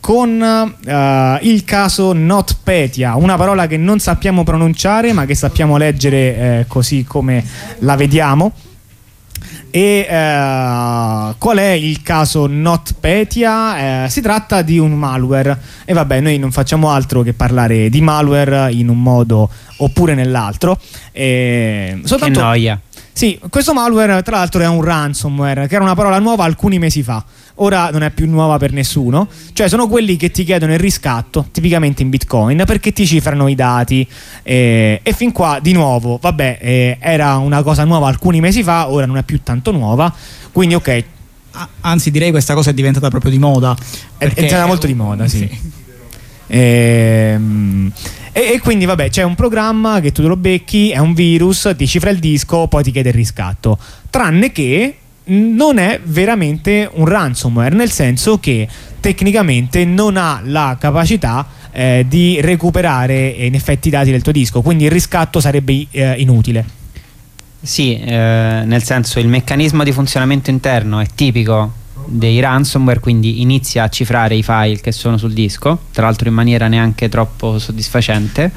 con il caso NotPetya, una parola che non sappiamo pronunciare ma che sappiamo leggere così come la vediamo. E qual è il caso NotPetya? Si tratta di un malware, e vabbè, noi non facciamo altro che parlare di malware in un modo oppure nell'altro. Soltanto, che noia. Sì, questo malware tra l'altro è un ransomware, che era una parola nuova alcuni mesi fa. Ora non è più nuova per nessuno. Cioè sono quelli che ti chiedono il riscatto, tipicamente in Bitcoin, perché ti cifrano i dati. E fin qua, di nuovo, vabbè, era una cosa nuova alcuni mesi fa, ora non è più tanto nuova. Quindi ok. Anzi, direi questa cosa è diventata proprio di moda. È diventata molto di moda, sì. E quindi vabbè, c'è un programma che tu te lo becchi, è un virus, ti cifra il disco, poi ti chiede il riscatto. Tranne che non è veramente un ransomware, nel senso che tecnicamente non ha la capacità di recuperare in effetti i dati del tuo disco, quindi il riscatto sarebbe inutile. Sì, nel senso, il meccanismo di funzionamento interno è tipico dei ransomware, quindi inizia a cifrare i file che sono sul disco, tra l'altro in maniera neanche troppo soddisfacente,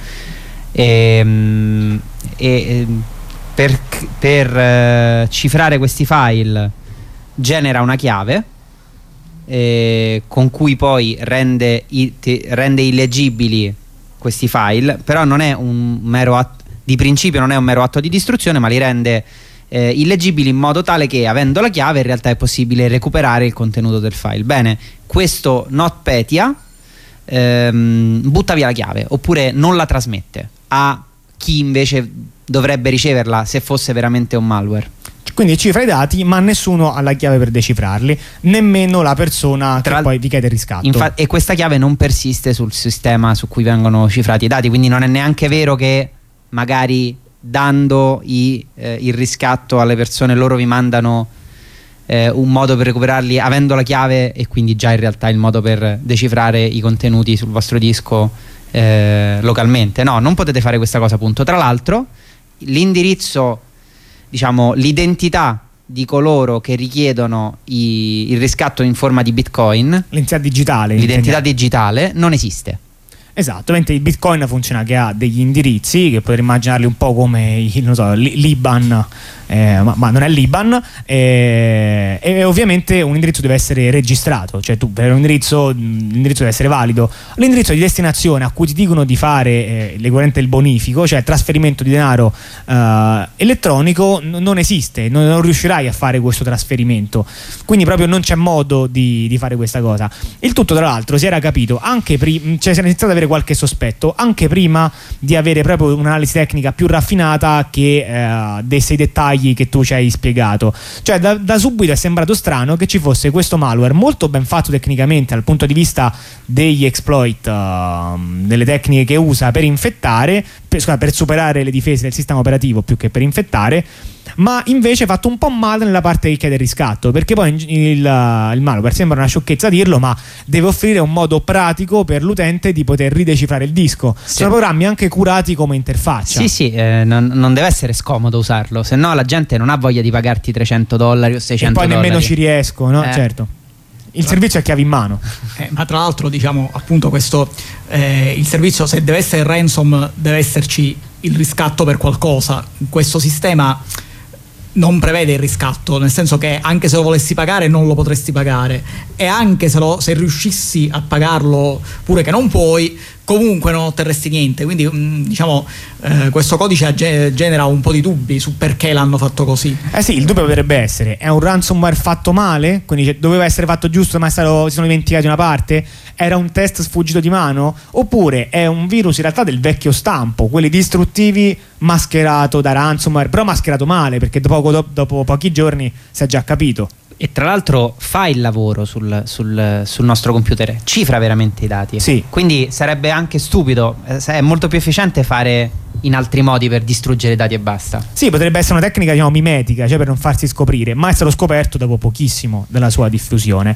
per cifrare questi file genera una chiave con cui poi rende illeggibili questi file, però non è un mero atto, di principio non è un mero atto di distruzione, ma li rende illeggibili in modo tale che, avendo la chiave, in realtà è possibile recuperare il contenuto del file. Bene, questo NotPetya butta via la chiave, oppure non la trasmette a chi invece dovrebbe riceverla, se fosse veramente un malware. Quindi cifra i dati, ma nessuno ha la chiave per decifrarli, nemmeno la persona che poi vi chiede il riscatto. E questa chiave non persiste sul sistema su cui vengono cifrati i dati, quindi non è neanche vero che magari dando il riscatto alle persone loro vi mandano un modo per recuperarli avendo la chiave, e quindi già in realtà il modo per decifrare i contenuti sul vostro disco localmente. No, non potete fare questa cosa, appunto. Tra l'altro l'indirizzo, diciamo l'identità di coloro che richiedono il riscatto in forma di Bitcoin, l'identità digitale non esiste. Esatto, mentre il Bitcoin funziona che ha degli indirizzi che potete immaginarli un po' come l'Iban, ma non è l'Iban, e ovviamente un indirizzo deve essere registrato, cioè tu per l'indirizzo deve essere valido. L'indirizzo di destinazione a cui ti dicono di fare l'equivalente del bonifico, cioè il trasferimento di denaro elettronico, non esiste, non riuscirai a fare questo trasferimento, quindi proprio non c'è modo di fare questa cosa. Il tutto, tra l'altro, si era capito anche prima, cioè si era iniziato ad avere qualche sospetto anche prima di avere proprio un'analisi tecnica più raffinata che desse i dettagli che tu ci hai spiegato. Cioè da subito è sembrato strano che ci fosse questo malware molto ben fatto tecnicamente dal punto di vista degli exploit, delle tecniche che usa per infettare, per superare le difese del sistema operativo più che per infettare, ma invece fatto un po' male nella parte che chiede il riscatto, perché poi il malware, sembra una sciocchezza dirlo, ma deve offrire un modo pratico per l'utente di poter ridecifrare il disco. Sì. Sono programmi anche curati come interfaccia. Sì, non deve essere scomodo usarlo, se no la gente non ha voglia di pagarti $300 o $600. E poi nemmeno ci riesco, no? Certo. Il servizio è chiave in mano. Ma tra l'altro, diciamo, appunto, questo il servizio, se deve essere ransom, deve esserci il riscatto per qualcosa. Questo sistema non prevede il riscatto, nel senso che anche se lo volessi pagare non lo potresti pagare, e anche se riuscissi a pagarlo, pure che non puoi, comunque non otterresti niente. Quindi diciamo questo codice genera un po' di dubbi su perché l'hanno fatto così. Sì, il dubbio potrebbe essere: è un ransomware fatto male, quindi doveva essere fatto giusto ma si sono dimenticati una parte? Era un test sfuggito di mano? Oppure è un virus in realtà del vecchio stampo, quelli distruttivi, mascherato da ransomware, però mascherato male, perché dopo pochi giorni si è già capito. E tra l'altro fa il lavoro sul nostro computer, cifra veramente i dati. Sì. Quindi sarebbe anche stupido, è molto più efficiente fare in altri modi per distruggere i dati e basta. Sì, potrebbe essere una tecnica, diciamo, mimetica, cioè per non farsi scoprire, ma è stato scoperto dopo pochissimo della sua diffusione.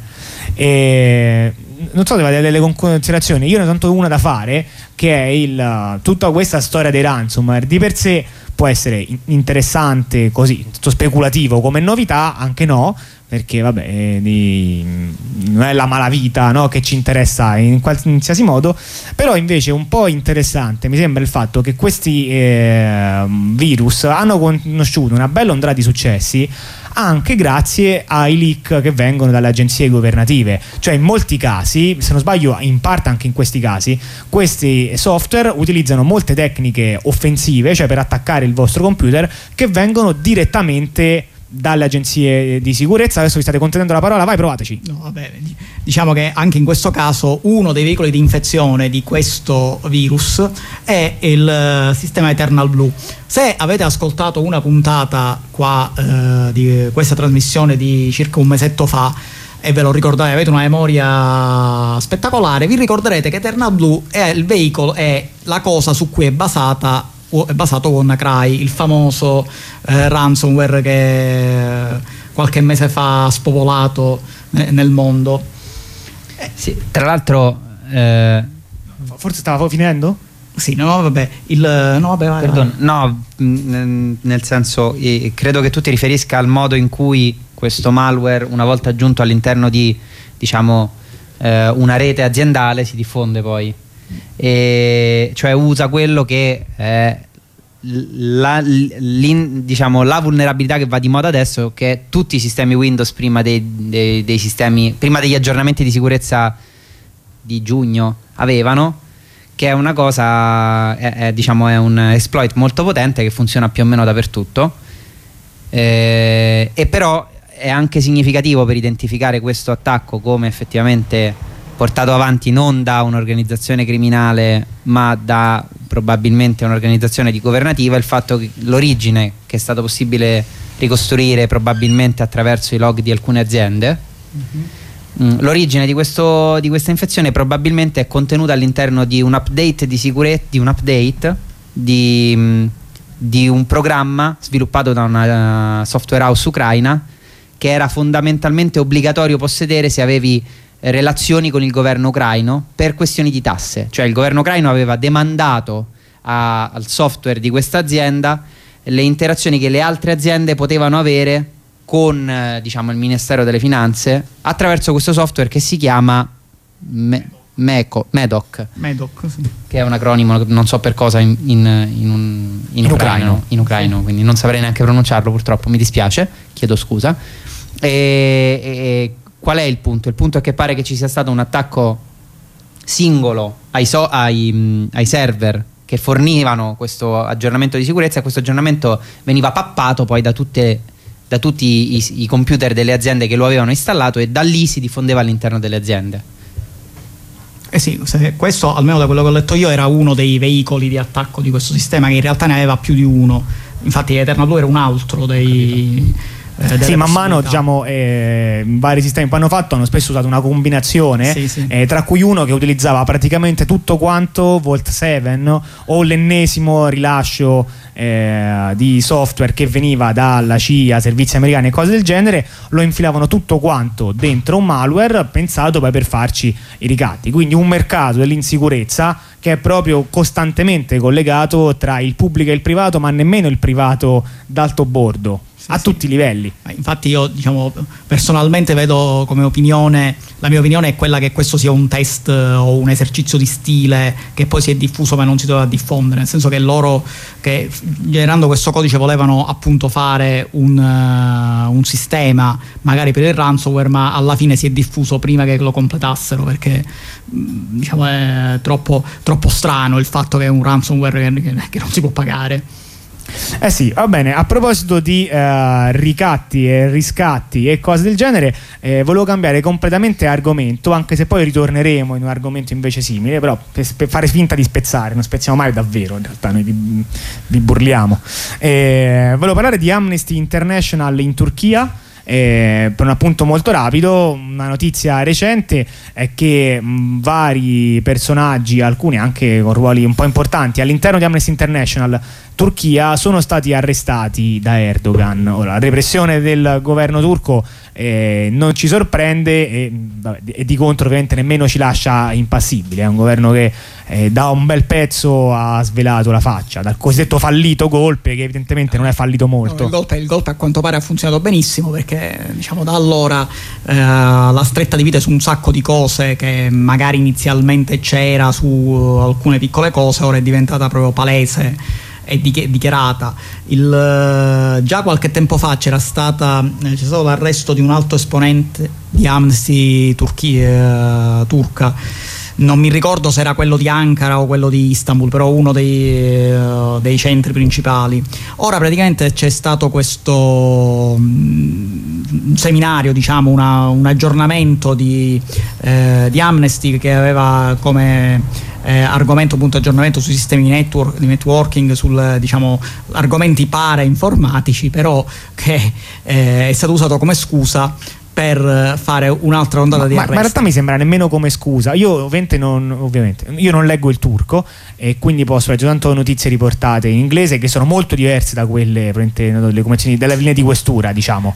E non so se avete delle considerazioni. Io ne ho tanto una da fare, che è tutta questa storia dei ransomware. Di per sé può essere interessante, così speculativo come novità, anche no, perché vabbè non è la malavita, no, che ci interessa in qualsiasi modo, però invece un po' interessante mi sembra il fatto che questi virus hanno conosciuto una bella ondata di successi anche grazie ai leak che vengono dalle agenzie governative. Cioè in molti casi, se non sbaglio in parte anche in questi casi, questi software utilizzano molte tecniche offensive, cioè per attaccare il vostro computer, che vengono direttamente dalle agenzie di sicurezza. Adesso vi state contenendo la parola, vai, provateci. No, vabbè, diciamo che anche in questo caso uno dei veicoli di infezione di questo virus è il sistema Eternal Blue. Se avete ascoltato una puntata qua di questa trasmissione di circa un mesetto fa e ve lo ricordate, avete una memoria spettacolare, vi ricorderete che Eternal Blue è il veicolo, è la cosa su cui è basato WannaCry, il famoso ransomware che qualche mese fa ha spopolato nel mondo. Sì, tra l'altro forse stava finendo? Sì, no, vabbè, vai. Perdone, no, nel senso, credo che tu ti riferisca al modo in cui questo malware, una volta aggiunto all'interno di, diciamo, una rete aziendale, si diffonde poi. Cioè usa quello che è diciamo, la vulnerabilità che va di moda adesso, che tutti i sistemi Windows prima dei sistemi, prima degli aggiornamenti di sicurezza di giugno avevano, che è una cosa, diciamo, è un exploit molto potente che funziona più o meno dappertutto, e però è anche significativo per identificare questo attacco come effettivamente portato avanti non da un'organizzazione criminale ma da probabilmente un'organizzazione governativa, il fatto che l'origine, che è stato possibile ricostruire probabilmente attraverso i log di alcune aziende, l'origine di questa infezione probabilmente è contenuta all'interno di un update di sicurezza, di un programma sviluppato da una software house ucraina, che era fondamentalmente obbligatorio possedere se avevi relazioni con il governo ucraino per questioni di tasse. Cioè il governo ucraino aveva demandato al software di questa azienda le interazioni che le altre aziende potevano avere con diciamo il Ministero delle Finanze attraverso questo software che si chiama MEDOC, sì. che è un acronimo, non so per cosa in ucraino, quindi non saprei neanche pronunciarlo, purtroppo, mi dispiace, chiedo scusa. E qual è il punto? Il punto è che pare che ci sia stato un attacco singolo ai server che fornivano questo aggiornamento di sicurezza, e questo aggiornamento veniva pappato poi da tutti i computer delle aziende che lo avevano installato, e da lì si diffondeva all'interno delle aziende. Sì, questo, almeno da quello che ho letto io, era uno dei veicoli di attacco di questo sistema, che in realtà ne aveva più di uno. Infatti Eternal Blue era un altro dei... sì, man mano, diciamo, vari sistemi che hanno fatto hanno spesso usato una combinazione, sì. Tra cui uno che utilizzava praticamente tutto quanto Vault 7 o l'ennesimo rilascio di software che veniva dalla CIA, servizi americani e cose del genere, lo infilavano tutto quanto dentro un malware pensato poi per farci i ricatti. Quindi un mercato dell'insicurezza che è proprio costantemente collegato tra il pubblico e il privato, ma nemmeno il privato d'alto bordo, a tutti i livelli. Infatti io, diciamo, personalmente vedo come opinione, la mia opinione è quella che questo sia un test o un esercizio di stile che poi si è diffuso ma non si doveva diffondere, nel senso che loro, che generando questo codice, volevano appunto fare un sistema magari per il ransomware, ma alla fine si è diffuso prima che lo completassero, perché diciamo è troppo strano il fatto che è un ransomware che non si può pagare. Sì, va bene. A proposito di ricatti e riscatti e cose del genere, volevo cambiare completamente argomento, anche se poi ritorneremo in un argomento invece simile, però per fare finta di spezzare, non spezziamo mai davvero, in realtà noi vi burliamo. Volevo parlare di Amnesty International in Turchia. Per un appunto molto rapido, una notizia recente è che vari personaggi, alcuni anche con ruoli un po' importanti all'interno di Amnesty International Turchia, sono stati arrestati da Erdogan. Ora, la repressione del governo turco non ci sorprende e di contro ovviamente nemmeno ci lascia impassibili. È un governo che da un bel pezzo ha svelato la faccia dal cosiddetto fallito golpe, che evidentemente non è fallito molto. No, il golpe a quanto pare ha funzionato benissimo, perché diciamo da allora la stretta di vite su un sacco di cose che magari inizialmente c'era su alcune piccole cose ora è diventata proprio palese e dichiarata. Già qualche tempo fa c'è stato l'arresto di un alto esponente di Amnesty turca. Non mi ricordo se era quello di Ankara o quello di Istanbul, però uno dei centri principali. Ora praticamente c'è stato questo seminario, diciamo un aggiornamento di Amnesty, che aveva come argomento appunto aggiornamento sui sistemi di networking, sul diciamo argomenti informatici, però che è stato usato come scusa per fare un'altra ondata di arresti. Ma in realtà mi sembra nemmeno come scusa. Io ovviamente non leggo il turco e quindi posso leggere tanto notizie riportate in inglese che sono molto diverse da quelle delle convenzioni della linea di questura, diciamo,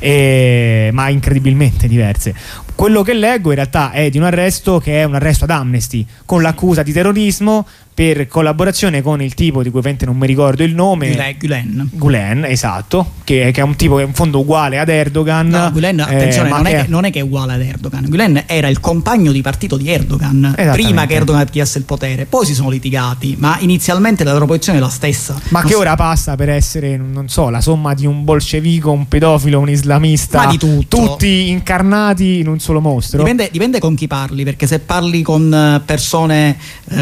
ma incredibilmente diverse. Quello che leggo in realtà è di un arresto che è un arresto ad Amnesty con l'accusa di terrorismo per collaborazione con il tipo di cui ovviamente non mi ricordo il nome. Gulen, esatto, che è un tipo che è in fondo uguale ad Erdogan. No, Gulen, attenzione, non è che è uguale ad Erdogan. Gulen era il compagno di partito di Erdogan prima che Erdogan chiedesse il potere, poi si sono litigati, ma inizialmente la loro posizione è la stessa. Ma che ora passa per essere, non so, la somma di un bolscevico, un pedofilo, un islamista, ma di tutto, tutti incarnati in un solo mostro. Dipende con chi parli, perché se parli con persone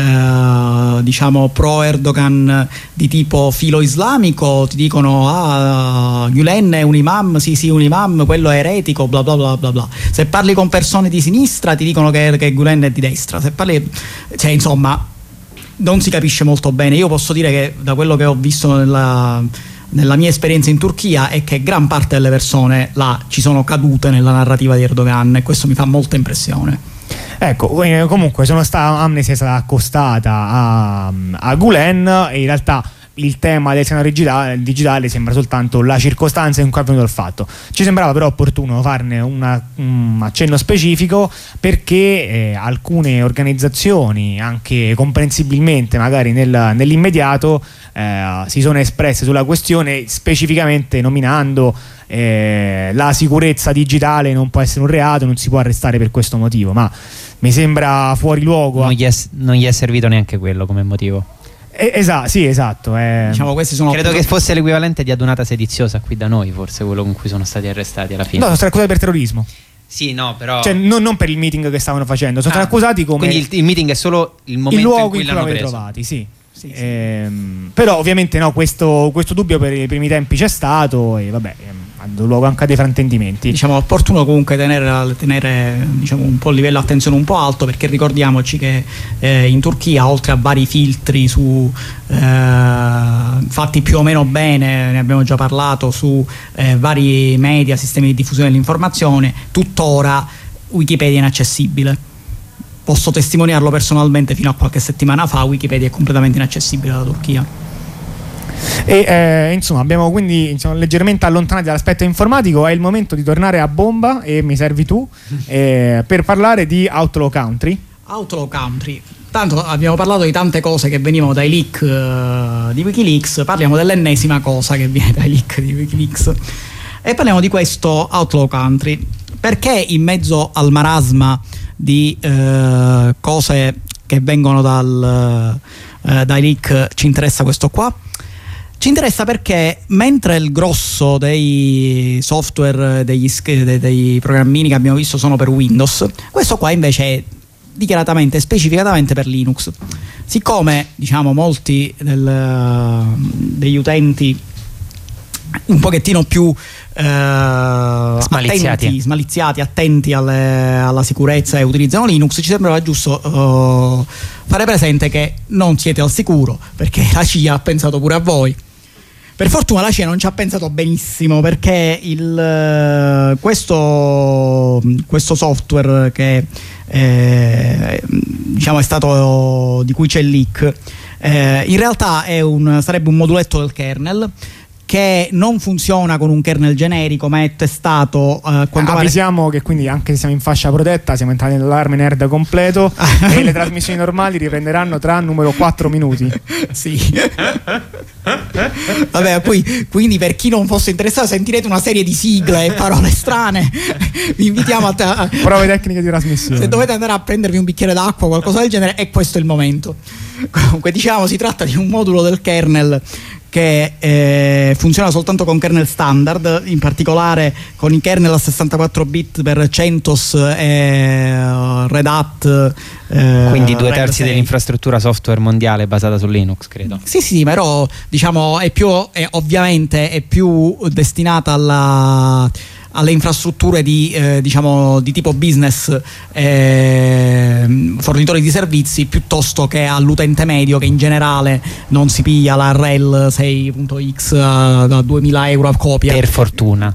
diciamo pro Erdogan di tipo filo islamico ti dicono Gulen è un imam, sì un imam, quello è eretico, bla bla bla bla bla. Se parli con persone di sinistra ti dicono che Gulen è di destra. Se parli, cioè insomma non si capisce molto bene. Io posso dire che da quello che ho visto nella mia esperienza in Turchia è che gran parte delle persone là ci sono cadute nella narrativa di Erdogan, e questo mi fa molta impressione. Ecco, comunque Amnesty è stata accostata a Gulen e in realtà il tema del senato digitale sembra soltanto la circostanza in cui è avvenuto il fatto. Ci sembrava però opportuno farne un accenno specifico perché alcune organizzazioni, anche comprensibilmente magari nell'immediato, si sono espresse sulla questione, specificamente nominando la sicurezza digitale non può essere un reato, non si può arrestare per questo motivo, ma mi sembra fuori luogo. Non gli è servito neanche quello come motivo. Esatto. Diciamo, credo che fosse l'equivalente di adunata sediziosa qui da noi, forse quello con cui sono stati arrestati alla fine. No, sono stati accusati per terrorismo. Sì, no, però cioè non per il meeting che stavano facendo, sono stati accusati come. Quindi il meeting è solo il momento luogo in cui l'hanno preso. trovati, sì. Però ovviamente no, questo dubbio per i primi tempi c'è stato e vabbè, ha dato luogo anche a dei fraintendimenti. Diciamo opportuno comunque tenere diciamo un po' il livello di attenzione un po' alto, perché ricordiamoci che in Turchia, oltre a vari filtri su fatti più o meno bene, ne abbiamo già parlato, su vari media, sistemi di diffusione dell'informazione, tuttora Wikipedia è inaccessibile. Posso testimoniarlo personalmente, fino a qualche settimana fa Wikipedia è completamente inaccessibile dalla Turchia. E insomma abbiamo quindi leggermente allontanati dall'aspetto informatico. È il momento di tornare a bomba, e mi servi tu per parlare di Outlaw Country. Tanto abbiamo parlato di tante cose che venivano dai leak di Wikileaks, parliamo dell'ennesima cosa che viene dai leak di Wikileaks e parliamo di questo Outlaw Country. Perché in mezzo al marasma di cose che vengono dai leak ci interessa questo qua? Ci interessa perché mentre il grosso dei software, dei programmini che abbiamo visto sono per Windows, questo qua invece è dichiaratamente, specificatamente per Linux. Siccome diciamo molti degli utenti un pochettino più smaliziati, attenti alla sicurezza e utilizzano Linux, ci sembrava giusto fare presente che non siete al sicuro, perché la CIA ha pensato pure a voi. Per fortuna la CIA non ci ha pensato benissimo, perché questo software che diciamo è stato, di cui c'è il leak, in realtà sarebbe un moduletto del kernel che non funziona con un kernel generico, ma è testato avvisiamo che quindi anche se siamo in fascia protetta siamo entrati nell'allarme nerd completo e le trasmissioni normali riprenderanno tra numero 4 minuti. Sì. Vabbè, quindi per chi non fosse interessato sentirete una serie di sigle e parole strane. Vi invitiamo a prove tecniche di trasmissione. Se dovete andare a prendervi un bicchiere d'acqua o qualcosa del genere, e questo è il momento. Comunque, diciamo, si tratta di un modulo del kernel che funziona soltanto con kernel standard, in particolare con i kernel a 64 bit per CentOS e Red Hat. Quindi 2/3 dell'infrastruttura software mondiale basata su Linux, credo. Sì, però diciamo ovviamente è più destinata alle infrastrutture di tipo business, fornitori di servizi, piuttosto che all'utente medio che in generale non si piglia la RHEL 6.x da 2000 euro a copia. Per fortuna.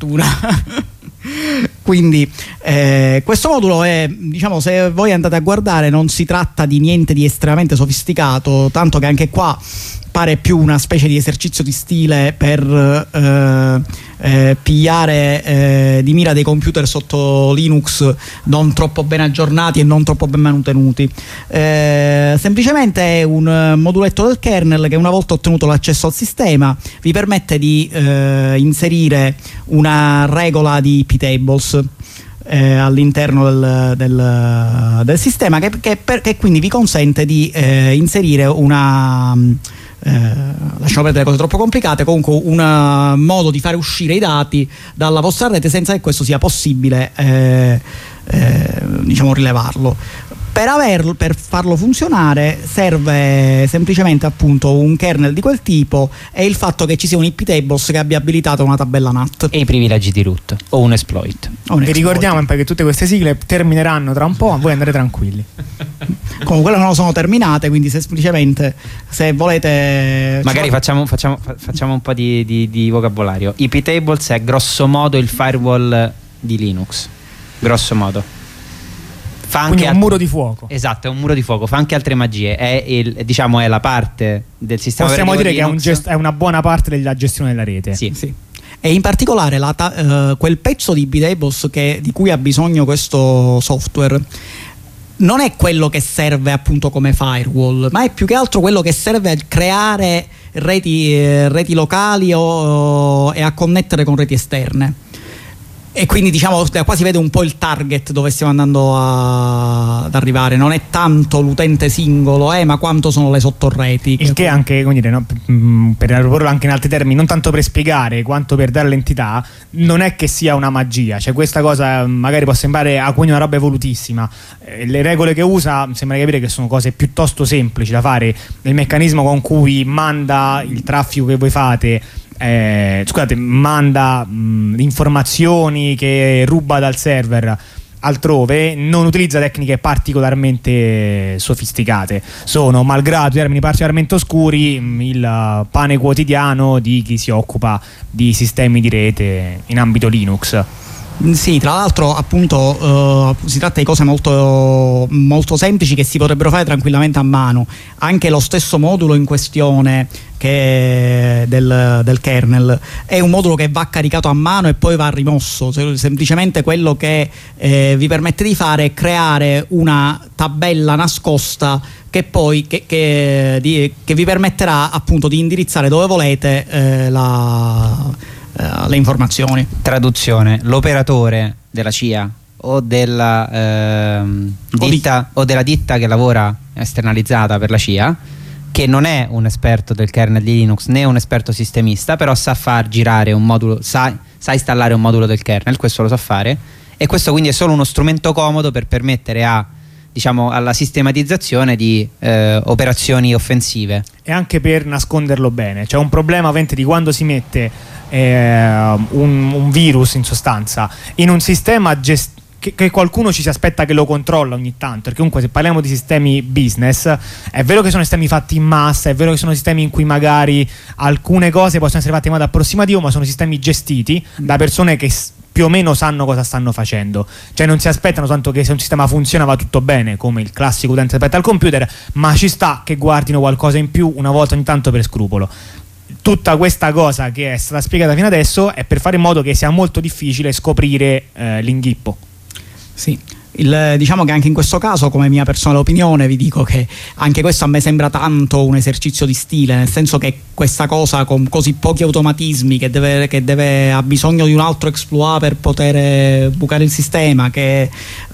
Quindi questo modulo è, diciamo, se voi andate a guardare, non si tratta di niente di estremamente sofisticato, tanto che anche qua pare più una specie di esercizio di stile per pigliare di mira dei computer sotto Linux non troppo ben aggiornati e non troppo ben manutenuti. Semplicemente è un moduletto del kernel che, una volta ottenuto l'accesso al sistema, vi permette di inserire una regola di ptables all'interno del sistema che quindi vi consente di inserire una lasciamo perdere cose troppo complicate, comunque un modo di fare uscire i dati dalla vostra rete senza che questo sia possibile rilevarlo. Per farlo funzionare serve semplicemente appunto un kernel di quel tipo e il fatto che ci sia un iptables che abbia abilitato una tabella NAT e i privilegi di root o un exploit. Vi ricordiamo che tutte queste sigle termineranno tra un po', voi andrete tranquilli. Comunque quelle non sono terminate, quindi semplicemente se volete magari facciamo un po' di vocabolario. Iptables è grosso modo il firewall di Linux, grosso modo. Quindi è un muro di fuoco. Esatto, è un muro di fuoco, fa anche altre magie. È la parte del sistema. Possiamo dire Linux. Che è una buona parte della gestione della rete. Sì. E in particolare quel pezzo di iptables di cui ha bisogno questo software non è quello che serve appunto come firewall, ma è più che altro quello che serve a creare reti locali e a connettere con reti esterne. E quindi diciamo da qua si vede un po' il target dove stiamo andando ad arrivare. Non è tanto l'utente singolo, ma quanto sono le sottorreti. Il che anche, come dire, no, per proporlo anche in altri termini, non tanto per spiegare quanto per dare l'entità, non è che sia una magia. Cioè, questa cosa magari può sembrare a una roba evolutissima. Le regole che usa sembra capire che sono cose piuttosto semplici da fare. Il meccanismo con cui manda il traffico che voi fate, manda informazioni che ruba dal server altrove, non utilizza tecniche particolarmente sofisticate, sono, malgrado termini particolarmente oscuri, il pane quotidiano di chi si occupa di sistemi di rete in ambito Linux. Sì, tra l'altro appunto si tratta di cose molto, molto semplici che si potrebbero fare tranquillamente a mano. Anche lo stesso modulo in questione che del kernel è un modulo che va caricato a mano e poi va rimosso. Semplicemente quello che vi permette di fare è creare una tabella nascosta che poi che vi permetterà appunto di indirizzare dove volete le informazioni. Traduzione: l'operatore della CIA o della ditta che lavora esternalizzata per la CIA, che non è un esperto del kernel di Linux né un esperto sistemista, però sa far girare un modulo, sa installare un modulo del kernel, questo lo sa fare, e questo quindi è solo uno strumento comodo per permettere alla sistematizzazione di operazioni offensive e anche per nasconderlo bene. C'è un problema ovviamente di quando si mette un virus in sostanza in un sistema che qualcuno ci si aspetta che lo controlla ogni tanto, perché comunque se parliamo di sistemi business è vero che sono sistemi fatti in massa, è vero che sono sistemi in cui magari alcune cose possono essere fatte in modo approssimativo, ma sono sistemi gestiti da persone che più o meno sanno cosa stanno facendo, cioè non si aspettano tanto che se un sistema funziona va tutto bene come il classico utente aspetta al computer, ma ci sta che guardino qualcosa in più una volta ogni tanto per scrupolo. tutta questa cosa che è stata spiegata fino adesso è per fare in modo che sia molto difficile scoprire l'inghippo. Sì. Diciamo che anche in questo caso, come mia personale opinione, vi dico che anche questo a me sembra tanto un esercizio di stile, nel senso che questa cosa con così pochi automatismi, che ha bisogno di un altro exploit per poter bucare il sistema, che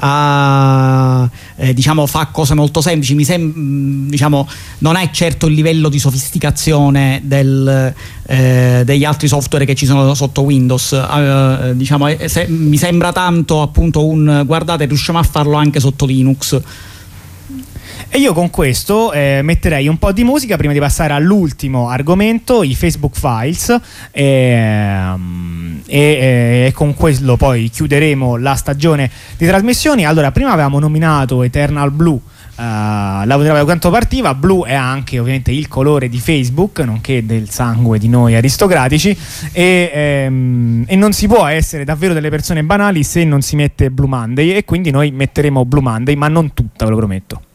diciamo fa cose molto semplici, diciamo, non è certo il livello di sofisticazione degli altri software che ci sono sotto Windows. Diciamo, mi sembra tanto appunto guardate, riusciamo a farlo anche sotto Linux. E io con questo metterei un po' di musica prima di passare all'ultimo argomento, i Facebook Files, e con quello poi chiuderemo la stagione di trasmissioni. Allora, prima avevamo nominato Eternal Blue, la vedremo da quanto partiva. Blu è anche ovviamente il colore di Facebook, nonché del sangue di noi aristocratici, e non si può essere davvero delle persone banali se non si mette Blue Monday, e quindi noi metteremo Blue Monday, ma non tutta, ve lo prometto.